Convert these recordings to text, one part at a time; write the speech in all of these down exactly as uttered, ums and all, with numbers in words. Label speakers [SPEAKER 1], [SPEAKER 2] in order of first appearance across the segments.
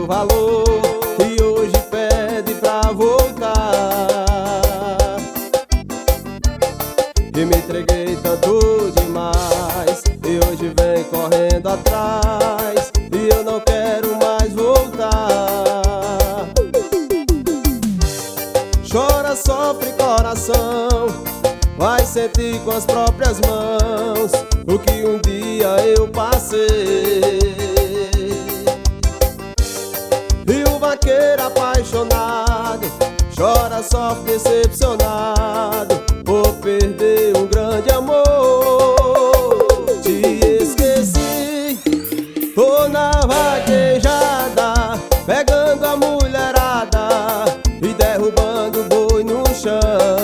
[SPEAKER 1] deu valor e hoje pede pra voltar. E me entreguei tanto demais e hoje vem correndo atrás e eu não quero mais voltar. Chora, sofre coração, vai sentir com as próprias mãos o que um dia eu passei. E o vaqueiro apaixonado chora, sofre decepcionado por perder um grande amor. Te esqueci, tô na vaquejada, pegando a mulherada e derrubando o boi no chão.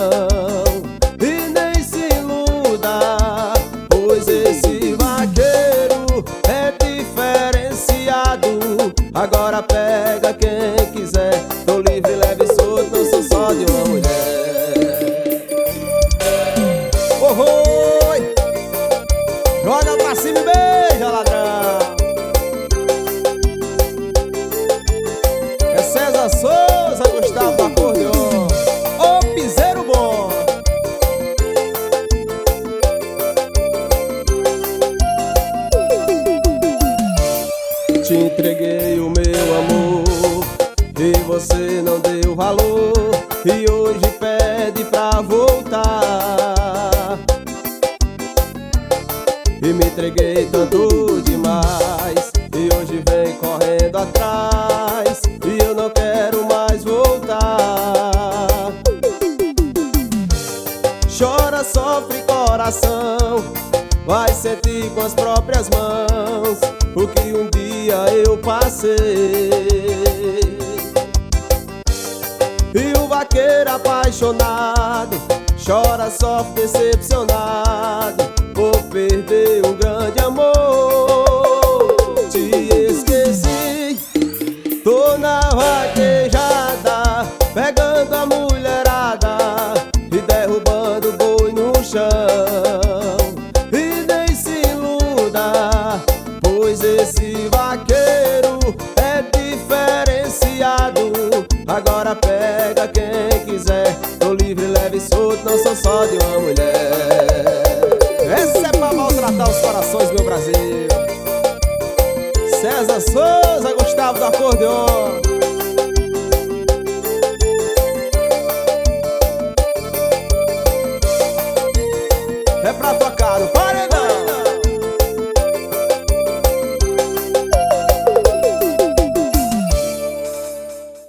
[SPEAKER 1] E nem se iluda, pois esse vaqueiro é diferenciado. Agora pega quem quiser, tô livre, leve e solto, não sou só de uma mulher. Oh, oi! Joga pra cima e beija, ladrão. É César Souza, Gustavo do acordeon. Ô, piseiro bom! Te entreguei o meu amor e você não deu valor e hoje pede pra voltar. E me entreguei tanto demais e hoje vem correndo atrás e eu não quero mais voltar. Chora, sofre coração, vai sentir com as próprias mãos o que um dia eu passei. E o vaqueiro apaixonado chora, sofre decepcionado por perder um grande amor. Te esqueci, tô na vaquejada, pegando a mulherada e derrubando o boi no chão. E nem se iluda, pois esse vaqueiro é diferenciado. Agora pega quem quiser, tô livre, leve e solto, não sou só de uma mulher. Essa é pra maltratar os corações, meu Brasil. César Souza, Gustavo do acordeon. É pra tocar no paredão.